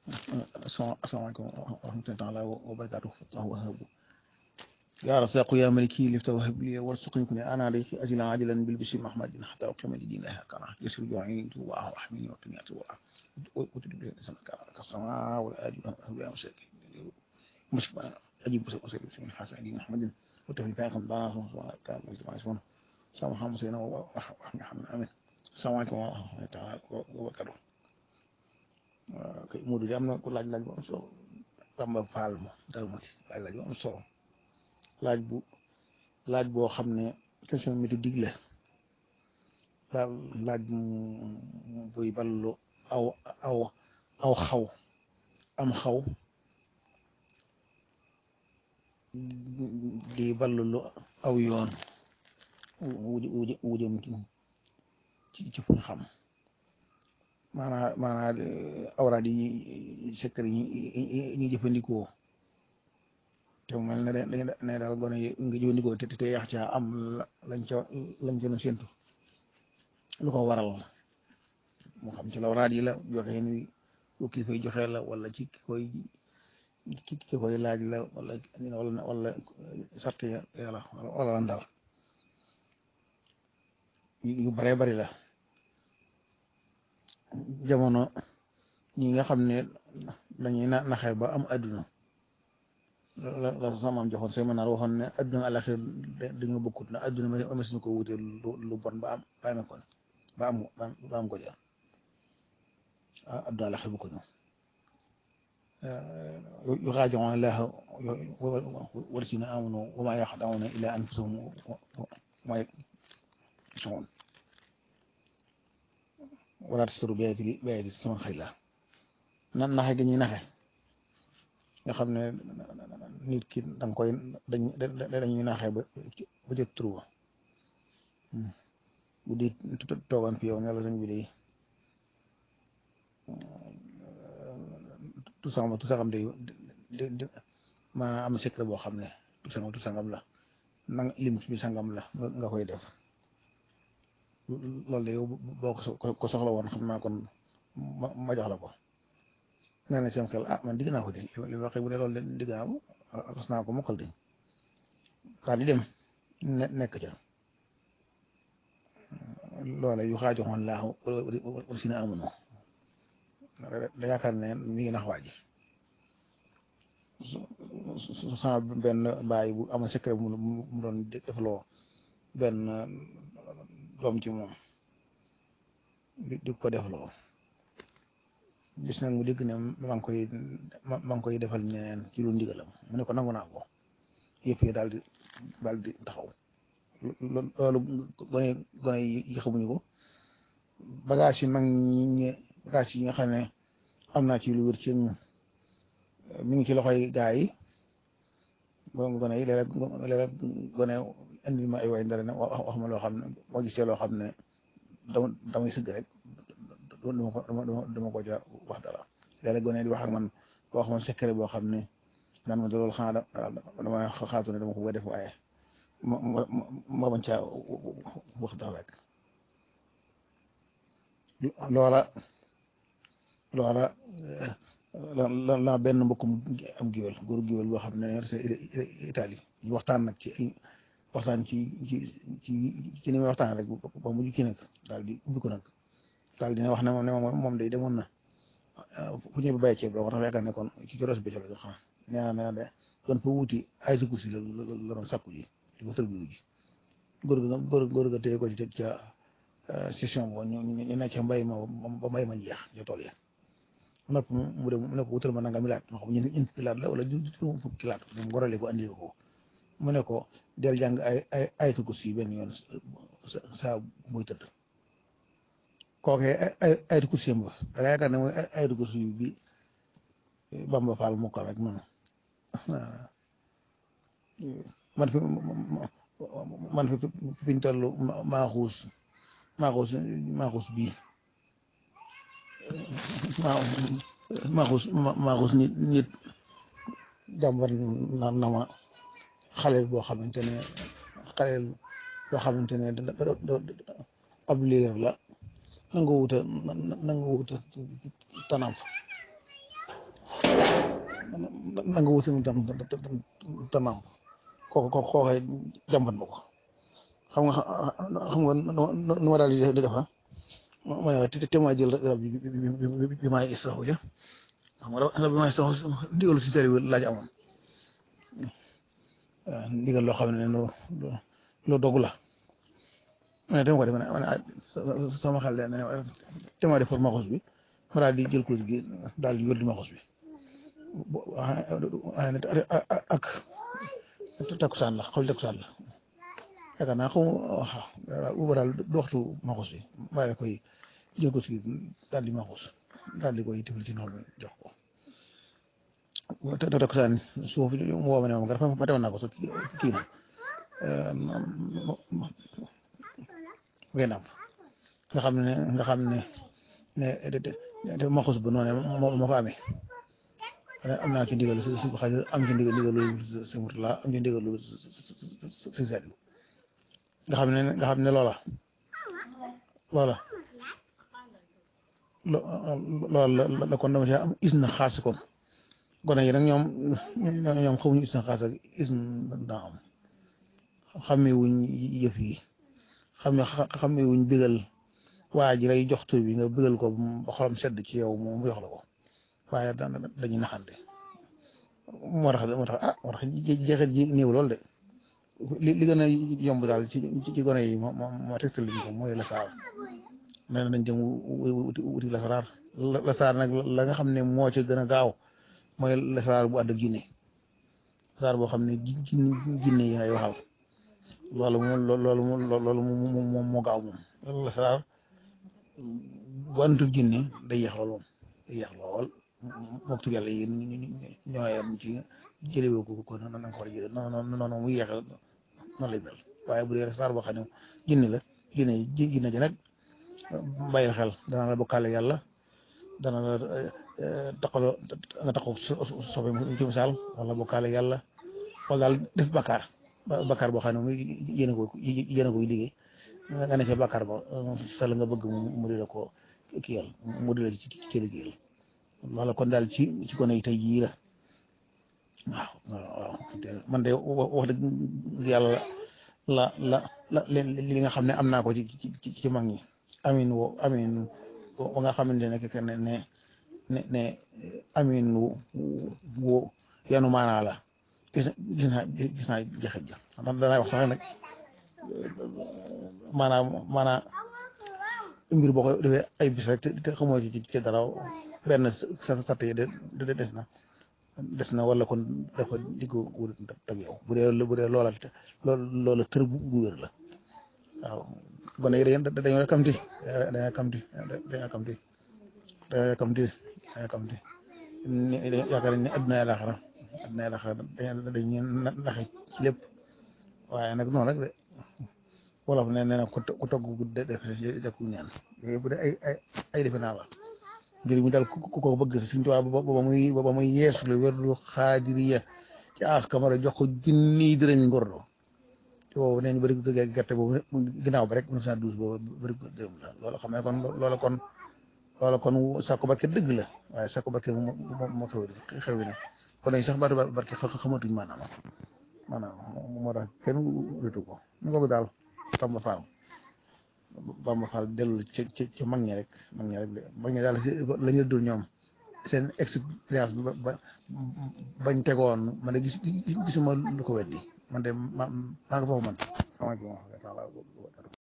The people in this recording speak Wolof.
السلام عليكم ورحمة الله تعالى وبركاته. الله وهاب يا رزاق يا ملكي لفت وهب لي وارزقني كن انا عليك اجلا عاجلا بالبشر محمد حتى اقيم الدين لها كان يسر جوعين واحمي وتنيا وتدبر كالسماء والآدي وهو مساكين مش اجيب وسيل من حسن دين محمد وتفي فاهم ضانا كان مجتمع اسمه سلام محمد سيدنا وحمد امين. السلام عليكم ورحمة الله تعالى وبركاته. Modou di am na ku laaj bu am solo Tamba Fall ma dara ma laaj bu am solo laaj boo xam ne question méthodique la laaj buy ballu aw aw aw xaw am xaw di ballu lu aw yoon wu jëm ci fu xam maanaam awraad yi secret yi ñuy jëfandikoo te mu mel ne daal gone yi nga jëfandikoo te yax ca am lañ ca doon séntu lu ko waral moo xam ci awraad yi la joxe ni ki koy joxe la wala ci ki koy laaj la wala sart yàlla wala ndal yu bare bari la. Jamono ñi nga xam ne dañuy naxe ba am adduna la sama am joxoon séminaire waxoon ne adduna àlaxir dañoo bokkut na adduna ma suñu ko wutee lu bon ba amee ko ba am ko ja adduna àlaxir bokkuñu yuxaadi'uuna llaaha wallaziina aamanuu wa maa yaxda'uuna illaa anfusahum wa maa yash'uruun wala tastaru bi ayaati sama xarit la naxe gi ñuy naxe nga xam ne nit ki da nga koy dañuy naxe ba jot tur bu di toogaan fi yow ne la sëñ bi de tu sangam de maanaam am secret boo xam ne tu sangam la lim bi sangam la nga koy def. Loolu de yow boo ko soxla woon xam naa kon ma jox la ko nga ne seen xel man digg naa ko de li waxee bu ne loolu de digg naa ko xas naa ko mokkal de daal di dem nekk ca loola yu xaajoxoon laahu wallaziina aamanuu da yaakaar ne mi ngi nax waa ji su sama benn baay bu amoon secret mu doon defloo benn doom ci moom di ko defloo bis nag mu dégg ne maa ngi koy defal ñeneen ci lu ndigalam mu ne ko nangu naa ko yëpp yi daal di taxaw loolu gone yi xamuñu ko bagage yi mag ñi bagage yi nga xam ne am naa ci lu wér ci mi ngi ci loxoy gaa yi gone yi léeg-léeg gone indi ma ay way ndara ne wax ma loo xam ne moo gis loo xam ne damay sëgg rek dama ko ja wax dara léeg-léeg gone di wax ak man ko wax man secret boo xam ne naan ma loolu xanaa dama xaatu ne dama ko bëgg a def waaye ma bañ caa wax dara rek loola la benn mbokkum am géwél góor géwél boo xam ne Italie ñu waxtaan nag ci ay waxtaan ci ni may waxtaan rek ba mujj kii nag daal di ubbi ko nag daal dina wax ne moom day demoon na fu ñëw ba bàyyi ceeb wax dafa yaakaar ne kon ci joros bi la xam nee na de kon fa wuti ay tukusi la doon sakku ji di ko tërbiwu ji góor ga téye ko ci ca session boo ñu ne ca mbay ma ba mbay ma jeex ca tool ya nopp mu ne ko wutal ma nanga mi laat moo xam ñun fukki laat la wala juróom fukki laat moom gorale ko andi ko mu ne ko del jàng ay tukus yi benn yoon saa muy tëdd kookee ay tukus yi da nga yaakaar ne mooy ay tukus yi bi Bamba Fall mokkal rek noonu man fi ñu toll maaxuus bii maaxuus nit jàmbar na ma xaleel boo xamante ne ab liir la nanga wuta tanam nanga wuti jam te naam kooku jàmbat ma ko xam nga nu ma daal di defa ma ne te ma jël rab bi maay israhu ja xam nga rab bi maay israhu ndigalu si tari laaj amoon ndigal loo xam ne loo dogu la ma ne dama ko def ma ne sama xel ne te ma defar maxus bi ma daal di jël kurus gi daal di wërdi maxus bi ak takkusaan la xool takkusaan la yaakaar naa xaw ma daal du waxtu maxus bi bàyyi koy jël kurus gi daal di maxus daal di koy tifal ci noonu jox ko te takkusaan suuf mu woo ma ne moom nga dafa ma teewoon naa ko sax kii na gànnaaw nga xam ne maxus bu noonu moo fa amee am naa ci ndigal si xaj am ci ndigalu si Murtala am ci ndigalu si Sadi nga xam ne loola la kon dama ci am is na xaas kon gone yi nag ñoom xamuñu is na xaas ak is na am xamewuñ yëf yi xamewuñ bigal waa ji lay jox tur bi nga bigal ko ba xolam sedd ci yow mu jox la ko waaye dañuy naxante moo tax jeexit ji néew lool de li gën a yomb daal ci gone yi moo tegtal liñ ko mooy lasaar nee nañ jëm wuti lasaar nag la nga xam ne moo ci gën a gaaw mooy lasaar bu ànd ak jinne lasaar boo xam ne jinne yi ngay waxal loolu moom moo gaaw moom lasaar bu ànd ak jinne day yéex lool moom day yéex lool moom tur yàlla yi ñooy am ci jëlewoo ko na nga ko war a jëlee noonu muy yéex noonu lay mel waaye bu dee lasaar boo xam ne jinne la jinne ji nag bàyyil xel dana la bokkaale yàlla dana la taqaloo nga taxaw sobe ci misaal wala bokkaale yàlla wala daal def bakkaar boo xam ne moom yéen a koy liggéey nga ne ca bakkaar ba sa la nga bëgg mu di la ko kiyal mu di la ci liggéeyal wala kon daal ci gone yi tey jii la waaw man de wax dëgg yàlla la li nga xam ne am naa ko ci mag ñi amin wo nga xamante ne amin wo yanu maanaa la gis naa jeexit ja danay wax sax nag maanaam mbir boo ko defee ay bis rek te xamoo ci dara benn sart yi des na wala kon dafa diggu wut tag yow bu dee loola tër bu wér la waaw gone yi dañoo yàkkamti yaakaar ne adduna àllaaxira dañuy naxe ci lépp waaye nag noonu rek de wolof nee na ku togg gudde def jakku neen bu dee ay defe naa la mbir mi daal ku ko bëgg Sëriñ Tuubaa ba muy yeesu la wérdu xaadiriya ci As Kamara jox ko junniy dërëmi ngordo te boobu nee ñu bëri dëgg gerte boobu ginnaaw ba rek 1912 boobu bëri dërëm la loolu xam ne kon loola kon sàkku barke dëgg la waaye sàkku barke moo xew na kon nag sax baatu barke xamatuñ maanaam moo tax kenn wétu ko ñu ko daal Bamba Fall dellu ci mag ñi rek mag ñi daal la ñu dul ñoom seen expérience bañ tegoon man de gisuma lu ko weddi man de maa nga foofu man